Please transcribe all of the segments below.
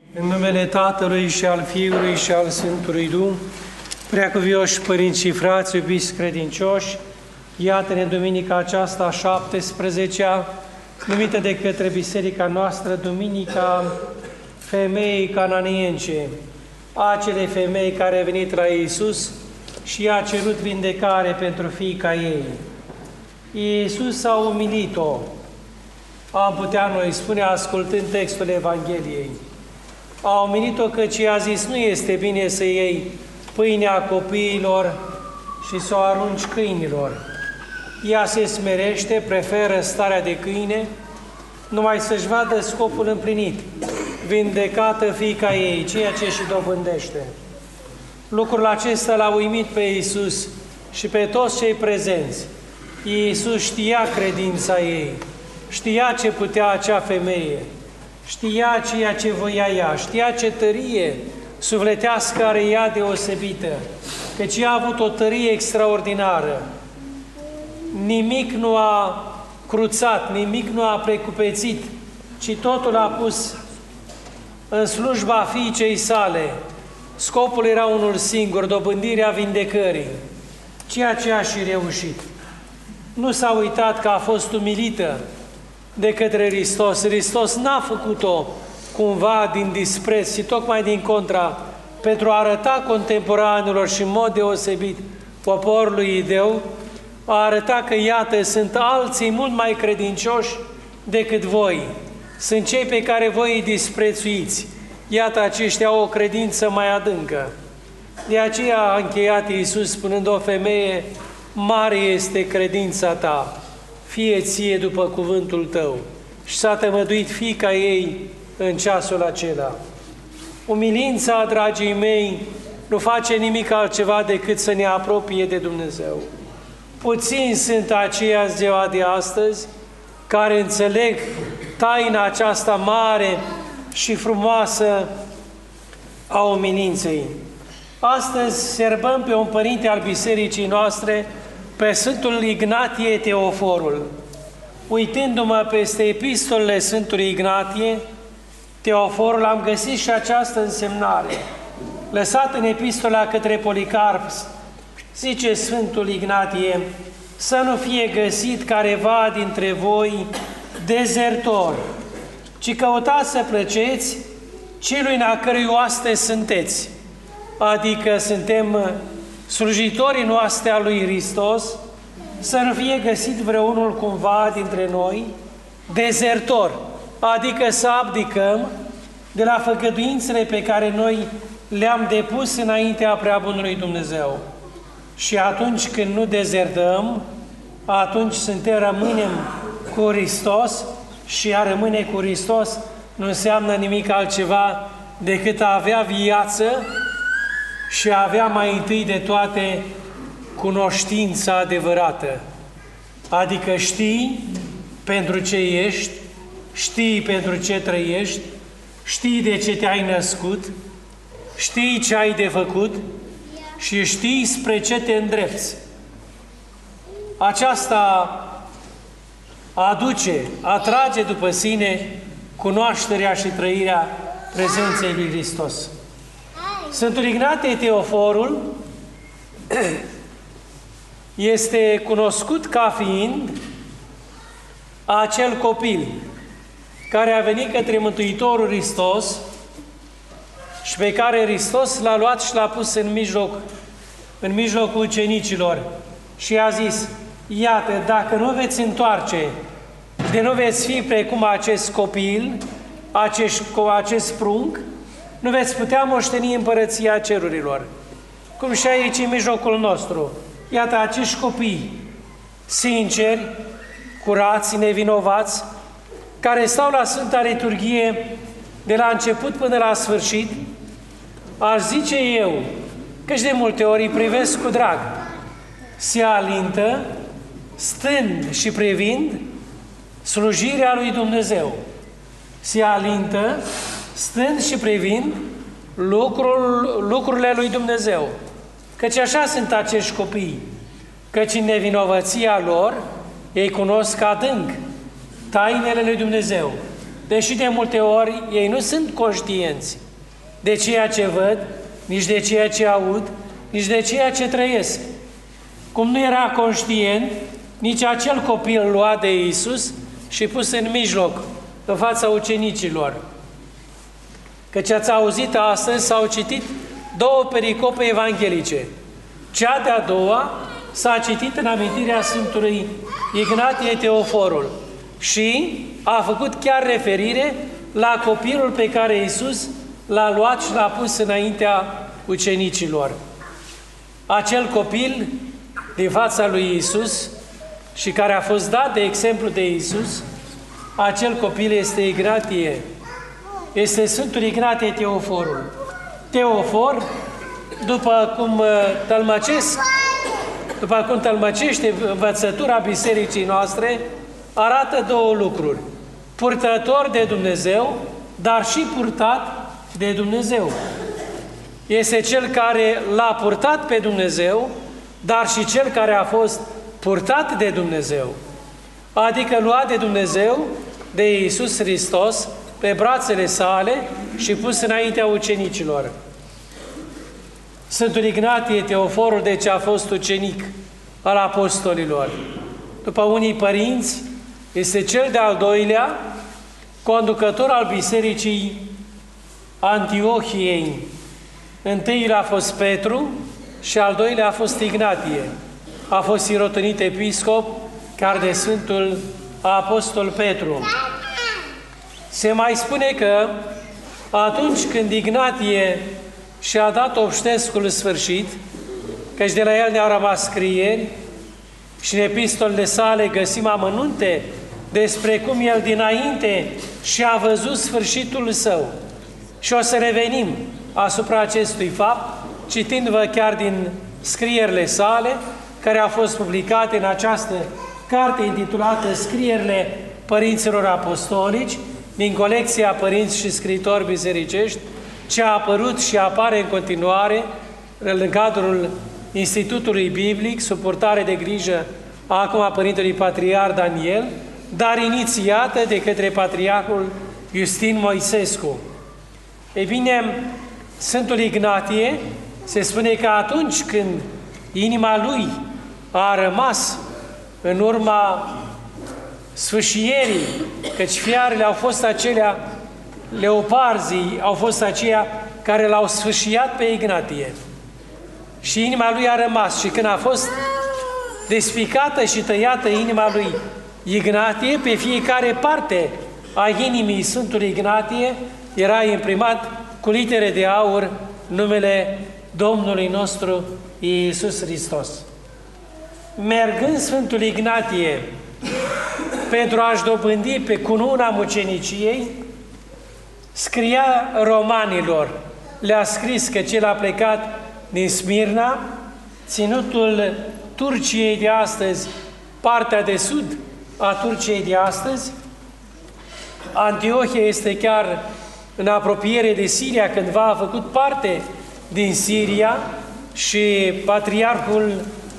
În numele Tatălui și al Fiului și al Sfântului Duh, preacuvioși părinți și frați, iubiți credincioși, iată-ne duminica aceasta, 17-a, numită de către Biserica noastră Duminica Femeii Cananience, acelei femei care a venit la Iisus și i-a cerut vindecare pentru fiica ei. Iisus a umilit-o, am putea noi spune, ascultând textul Evangheliei. A umilit-o căci i-a zis, nu este bine să iei pâinea copiilor și să o arunci câinilor. Ea se smerește, preferă starea de câine, numai să-și vadă scopul împlinit, vindecată fiica ei, ceea ce și dobândește. Lucrul acesta l-a uimit pe Iisus și pe toți cei prezenți. Iisus știa credința ei, știa ce putea acea femeie, știa ceea ce voia ea, știa ce tărie sufletească are ea deosebită, căci ea a avut o tărie extraordinară. Nimic nu a cruțat, nimic nu a precupețit, ci totul a pus în slujba fiicei sale. Scopul era unul singur, dobândirea vindecării, ceea ce a și reușit. Nu s-a uitat că a fost umilită de către Hristos. Hristos n-a făcut-o cumva din dispreț, ci tocmai din contra, pentru a arăta contemporanilor și în mod deosebit poporului ideu, a arătat că, iată, sunt alții mult mai credincioși decât voi. Sunt cei pe care voi îi disprețuiți. Iată, aceștia au o credință mai adâncă. De aceea a încheiat Iisus spunând, o femeie, mare este credința ta, fie ție după cuvântul tău. Și s-a tămăduit fiica ei în ceasul acela. Umilința, dragii mei, nu face nimic altceva decât să ne apropie de Dumnezeu. Puțini sunt aceia ziua de astăzi care înțeleg taina aceasta mare și frumoasă a umilinței. Astăzi serbăm pe un părinte al bisericii noastre, pe Sfântul Ignatie Teoforul. Uitându-mă peste epistolele Sfântului Ignatie Teoforul, am găsit și această însemnare. Lăsat în epistola către Policarp, zice Sfântul Ignatie, să nu fie găsit careva dintre voi dezertor, ci căutați să plăceți celui în a cărui oaste sunteți, adică suntem slujitorii noastre a lui Hristos, să nu fie găsit vreunul cumva dintre noi dezertor, adică să abdicăm de la făgăduințele pe care noi le-am depus înaintea Preabunului Dumnezeu. Și atunci când nu dezertăm, atunci rămânem cu Hristos și a rămâne cu Hristos nu înseamnă nimic altceva decât a avea viață și a avea mai întâi de toate cunoștința adevărată. Adică știi pentru ce ești, știi pentru ce trăiești, știi de ce te-ai născut, știi ce ai de făcut și știi spre ce te îndrepți. Aceasta atrage după sine cunoașterea și trăirea prezenței lui Hristos. Sfântul Ignatie Teoforul este cunoscut ca fiind acel copil care a venit către Mântuitorul Hristos și pe care Hristos l-a luat și l-a pus în mijlocul ucenicilor și a zis, iată, dacă nu veți întoarce, de nu veți fi precum acest copil, acest prunc, nu veți putea moșteni împărăția cerurilor. Cum și aici, în mijlocul nostru, iată acești copii sinceri, curați, nevinovați, care stau la Sfânta Liturghie de la început până la sfârșit, aș zice eu, căci de multe ori îi privesc cu drag, se alintă, stând și privind slujirea lui Dumnezeu. Se alintă, stând și privind lucrurile lui Dumnezeu. Căci așa sunt acești copii, căci în nevinovăția lor ei cunosc adânc tainele lui Dumnezeu. deși de multe ori ei nu sunt conștienți de ceea ce văd, nici de ceea ce aud, nici de ceea ce trăiesc. Cum nu era conștient nici acel copil luat de Iisus și pus în mijloc, în fața ucenicilor. Căci ați auzit astăzi, s-au citit două pericope evanghelice. Cea de-a doua s-a citit în amintirea Sfântului Ignatie Teoforul și a făcut chiar referire la copilul pe care Iisus l-a luat și l-a pus înaintea ucenicilor. Acel copil din fața lui Iisus și care a fost dat de exemplu de Iisus, acel copil este Ignatie, este Sfântul Ignatie Teoforul. Teofor, după cum tălmăcește învățătura bisericii noastre, arată două lucruri. Purtător de Dumnezeu, dar și purtat de Dumnezeu. Este cel care l-a purtat pe Dumnezeu, dar și cel care a fost purtat de Dumnezeu. Adică luat de Dumnezeu, de Iisus Hristos, pe brațele sale și pus înaintea ucenicilor. Sfântul Ignatie Teoforul, deci, a fost ucenic al apostolilor. După unii părinți, este cel de-al doilea conducător al bisericii Antiohiei. Întâiul a fost Petru și al doilea a fost Ignatie. A fost sirotenit episcop, chiar de Sfântul Apostol Petru. Se mai spune că atunci când Ignatie și-a dat obștescul sfârșit, căci de la el ne-au rămas scrieri și în epistolele sale găsim amănunte despre cum el dinainte și-a văzut sfârșitul său. Și o să revenim asupra acestui fapt, citindu-vă chiar din scrierile sale, care au fost publicate în această carte intitulată Scrierile Părinților Apostolici, din colecția Părinți și Scriitori Bisericești, ce a apărut și apare în continuare în cadrul Institutului Biblic, sub purtare de grijă acum a Părintelui Patriarh Daniel, dar inițiată de către Patriarhul Iustin Moisescu. Ei bine, Sfântul Ignatie se spune că atunci când inima lui a rămas în urma sfâșierii, căci fiarele au fost acelea, leoparzii au fost aceia care l-au sfâșiat pe Ignatie. Și inima lui a rămas și când a fost despicată și tăiată inima lui Ignatie, pe fiecare parte a inimii Sfântului Ignatie era imprimat cu litere de aur numele Domnului nostru Iisus Hristos. Mergând Sfântul Ignatie pentru a-și dobândi pe cununa muceniciei, scria romanilor, le-a scris că cel a plecat din Smirna, ținutul Turciei de astăzi, partea de sud a Turciei de astăzi. Antiohia este chiar în apropiere de Siria, cândva a făcut parte din Siria și patriarhul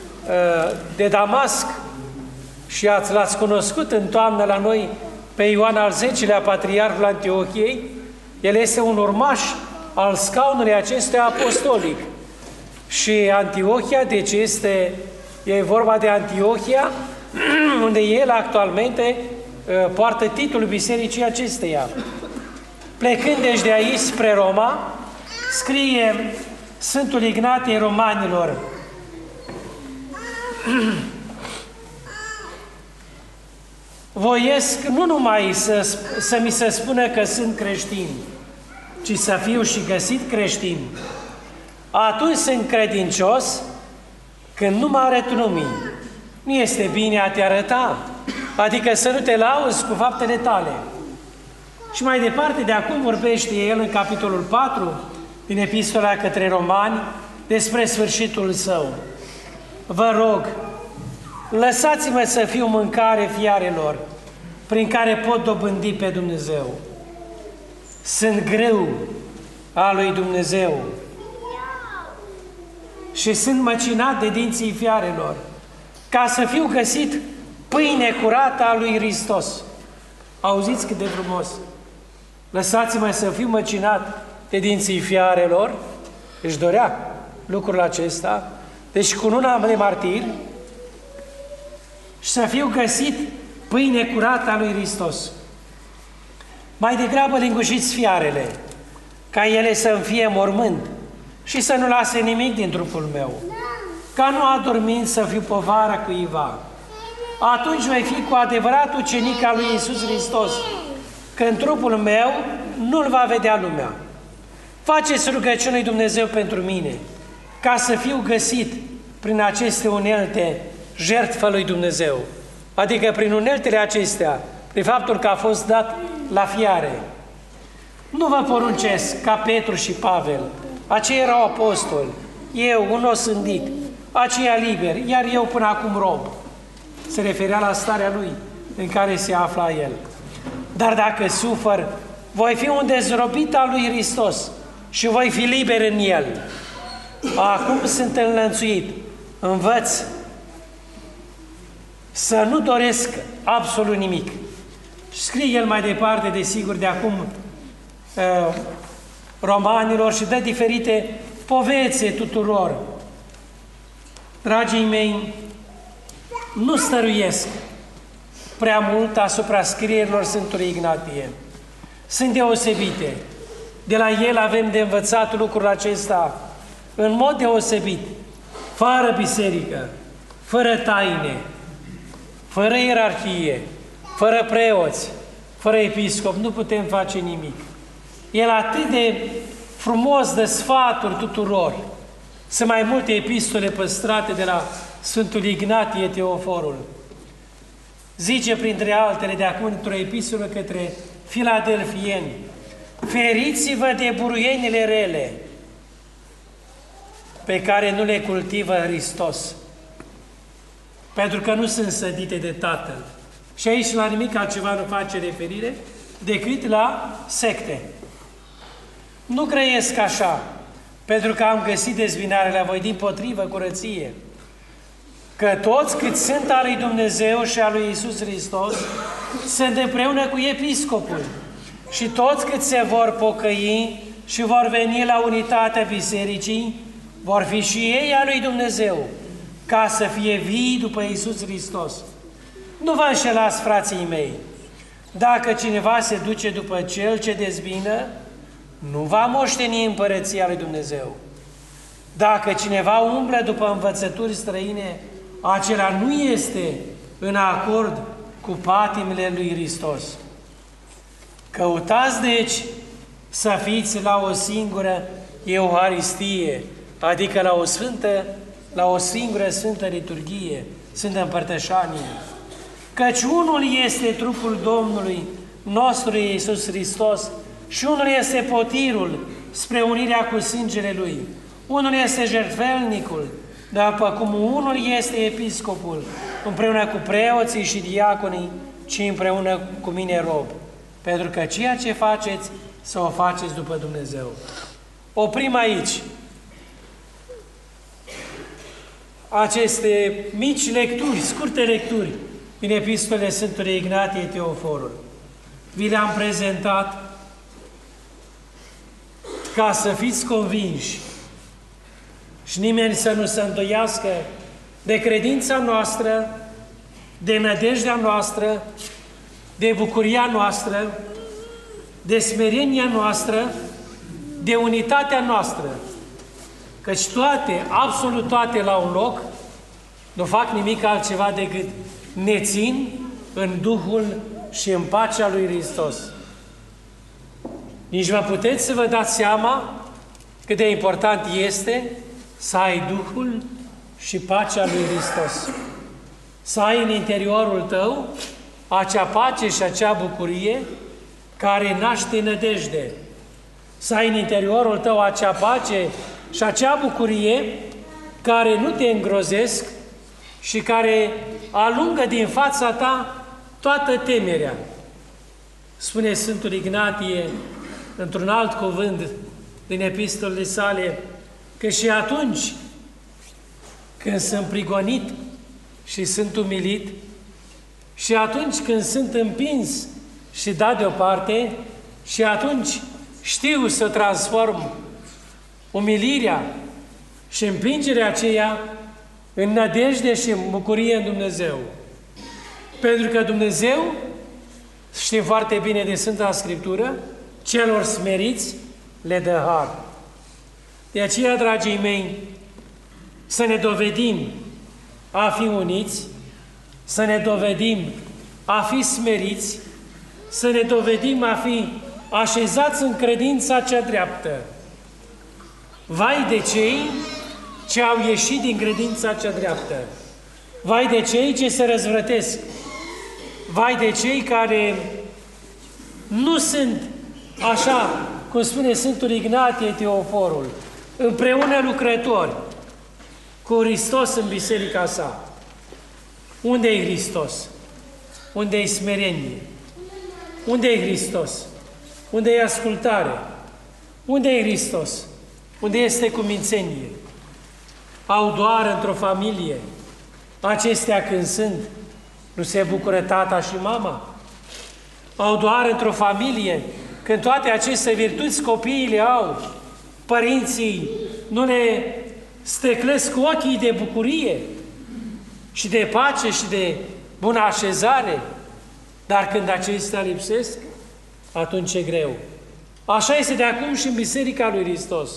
de Damasc, și l-ați cunoscut în toamnă la noi pe Ioan al X-lea, patriarhul Antiohiei. El este un urmaș al scaunului acestuia apostolic. Și Antiohia, deci e vorba de Antiohia, unde el actualmente poartă titlul bisericii acesteia. Plecând deci de aici spre Roma, scrie Sfântul Ignatie romanilor: voiesc nu numai să mi se spună că sunt creștin, ci să fiu și găsit creștin. Atunci sunt credincios când nu mă arăt lumii. Nu este bine a te arăta, adică să nu te lauzi cu faptele tale. Și mai departe, de acum vorbește el în capitolul 4 din Epistola către Romani despre sfârșitul său. Vă rog, lăsați-mă să fiu mâncare fiarelor, prin care pot dobândi pe Dumnezeu. Sunt greu a lui Dumnezeu și sunt măcinat de dinții fiarelor, ca să fiu găsit pâine curată a lui Hristos. Auziți cât de frumos! lăsați-mă să fiu măcinat de dinții fiarelor, își dorea lucrul acesta, deci cu luna de martir, și să fiu găsit pâine curată a lui Hristos. Mai degrabă lingușiți fiarele, ca ele să-mi fie mormânt și să nu lase nimic din trupul meu, ca nu adormind să fiu povară cuiva. Atunci voi fi cu adevărat ucenic al lui Iisus Hristos, că în trupul meu nu-L va vedea lumea. Faceți rugăciune lui Dumnezeu pentru mine, ca să fiu găsit prin aceste unelte jertfă lui Dumnezeu. Adică prin uneltele acestea, prin faptul că a fost dat la fiare. Nu vă poruncesc ca Petru și Pavel, aceia erau apostoli, eu, un osândit, aceia liberi, iar eu până acum rob. Se referea la starea lui în care se afla el. Dar dacă sufăr, voi fi un dezrobit al lui Hristos și voi fi liber în el. Acum sunt înlănțuit, învăț să nu doresc absolut nimic. Scrie el mai departe, desigur, de acum romanilor și dă diferite povețe tuturor. Dragii mei, nu stăruiesc prea mult asupra scrierilor Sfântului Ignatie. Sunt deosebite. De la el avem de învățat lucrul acesta în mod deosebit, fără biserică, fără taine, fără ierarhie, fără preoți, fără episcop, nu putem face nimic. El atât de frumos dă sfaturi tuturor. Sunt mai multe epistole păstrate de la Sfântul Ignatie Teoforul. Zice printre altele de acum într-o epistolă către filadelfieni: feriți-vă de buruienile rele pe care nu le cultivă Hristos, pentru că nu sunt sădite de Tatăl. Și aici la nimic altceva nu face referire decât la secte. Nu grăiesc așa, pentru că am găsit dezbinare la voi, dimpotrivă, curăție. Că toți cât sunt al lui Dumnezeu și al lui Iisus Hristos sunt împreună cu episcopul. Și toți cât se vor pocăi și vor veni la unitatea bisericii, vor fi și ei al lui Dumnezeu, ca să fie vii după Iisus Hristos. Nu vă înșelați, frații mei, dacă cineva se duce după cel ce dezbină, nu va moșteni împărăția lui Dumnezeu. Dacă cineva umblă după învățături străine, acela nu este în acord cu patimile lui Hristos. Căutați, deci, să fiți la o singură Euharistie, adică la o singură Sfântă Liturghie, Sfântă Împărtășanie. Căci unul este trupul Domnului nostru Iisus Hristos și unul este potirul spre unirea cu sângele Lui. Unul este jertfelnicul, după cum unul este episcopul, împreună cu preoții și diaconii, ci împreună cu mine rob. Pentru că ceea ce faceți, să o faceți după Dumnezeu. Oprim aici aceste mici lecturi, scurte lecturi, din epistolele Sfântului Ignatie Teoforul. Vi le-am prezentat ca să fiți convinși și nimeni să nu se îndoiască de credința noastră, de nădejdea noastră, de bucuria noastră, de smerenia noastră, de unitatea noastră. Căci toate, absolut toate la un loc, nu fac nimic altceva decât ne țin în Duhul și în pacea lui Hristos. Nici vă puteți să vă dați seama cât de important este să ai Duhul și pacea lui Hristos. Să ai în interiorul tău acea pace și acea bucurie care naște nădejde. Să ai în interiorul tău acea pace și acea bucurie care nu te îngrozesc și care alungă din fața ta toată temerea. Spune Sfântul Ignatie într-un alt cuvânt din epistolele sale că și atunci când sunt prigonit și sunt umilit și atunci când sunt împins și dat deoparte Și atunci știu să transform umilirea și împingerea aceea în nădejde și în bucurie în Dumnezeu. Pentru că Dumnezeu, știm foarte bine de Sfânta Scriptură, celor smeriți le dă har. De aceea, dragii mei, să ne dovedim a fi uniți, să ne dovedim a fi smeriți, să ne dovedim a fi așezați în credința cea dreaptă. Vai de cei ce au ieșit din credința cea dreaptă! Vai de cei ce se răzvrătesc! Vai de cei care nu sunt așa, cum spune Sfântul Ignatie Teoforul, împreună lucrători cu Hristos în biserica sa. Unde e Hristos? Unde e smerenie? Unde e Hristos? Unde e ascultare? Unde e Hristos? Unde este cumințenie? Au doar într-o familie. Acestea când sunt, nu se bucură tata și mama? Au doar într-o familie, când toate aceste virtuți copiii le au, părinții nu le steclesc cu ochii de bucurie și de pace și de bună așezare, dar când acestea lipsesc, atunci e greu. Așa este de acum și în Biserica lui Hristos.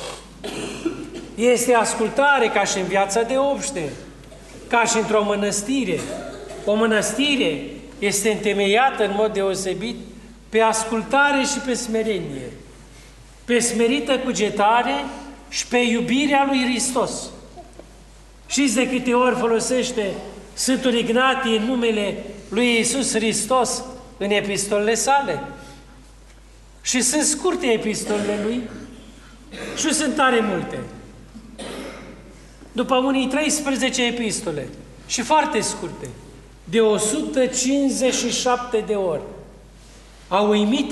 Este ascultare ca și în viața de obște, ca și într-o mănăstire. O mănăstire este întemeiată în mod deosebit pe ascultare și pe smerenie, pe smerită cugetare și pe iubirea lui Hristos. Știți de câte ori folosește Sfântul Ignatie numele lui Iisus Hristos în epistolele sale? Și sunt scurte epistolele lui și nu sunt tare multe. După unii 13 epistole și foarte scurte, de 157 de ori, au uimit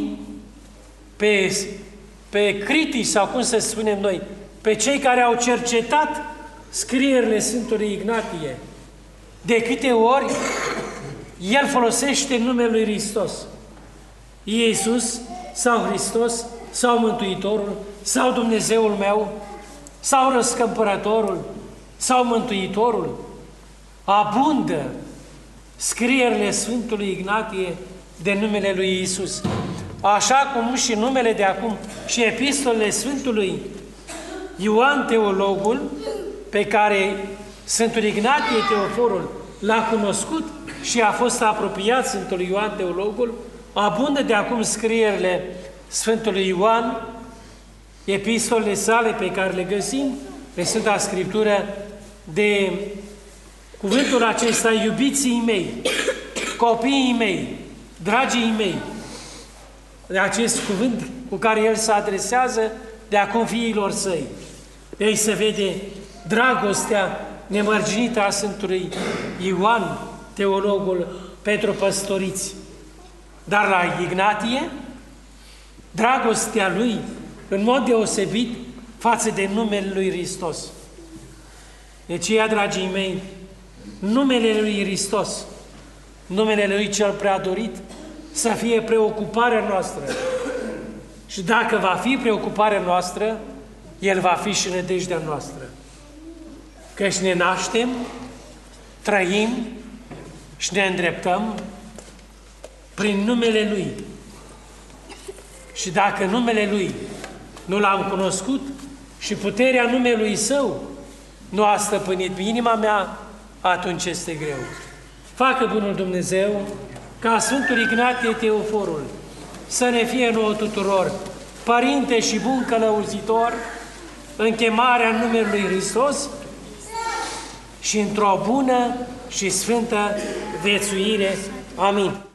pe critici, sau cum să spunem noi, pe cei care au cercetat scrierile Sfântului Ignatie, de câte ori el folosește numele lui Hristos. Iisus, sau Hristos, sau Mântuitorul, sau Dumnezeul meu, sau Răscumpărătorul, sau Mântuitorul. Abundă scrierile Sfântului Ignatie de numele lui Iisus. Așa cum și numele de acum și epistolele Sfântului Ioan Teologul, pe care Sfântul Ignatie Teoforul l-a cunoscut și a fost apropiat Sfântul Ioan Teologul, abundă de acum scrierile Sfântului Ioan, epistolele sale pe care le găsim în Sfânta Scriptură, de cuvântul acesta, iubiții mei, copiii mei, dragii mei, de acest cuvânt cu care el se adresează de acum fiilor săi. De aici se vede dragostea nemărginită a Sfântului Ioan, teologul, pentru păstoriți. Dar la Ignatie, dragostea lui, în mod deosebit, față de numele lui Hristos. De aceea, dragii mei, numele lui Hristos, numele lui cel prea dorit, să fie preocuparea noastră. Și dacă va fi preocuparea noastră, el va fi și nădejdea noastră. Căci ne naștem, trăim și ne îndreptăm prin numele Lui. Și dacă numele Lui nu l-am cunoscut și puterea numelui Său nu a stăpânit inima mea, atunci este greu. Facă bunul Dumnezeu ca Sfântul Ignatie Teoforul să ne fie nouă tuturor părinte și bun călăuzitor în chemarea numelui Hristos și într-o bună și sfântă viețuire. Amin.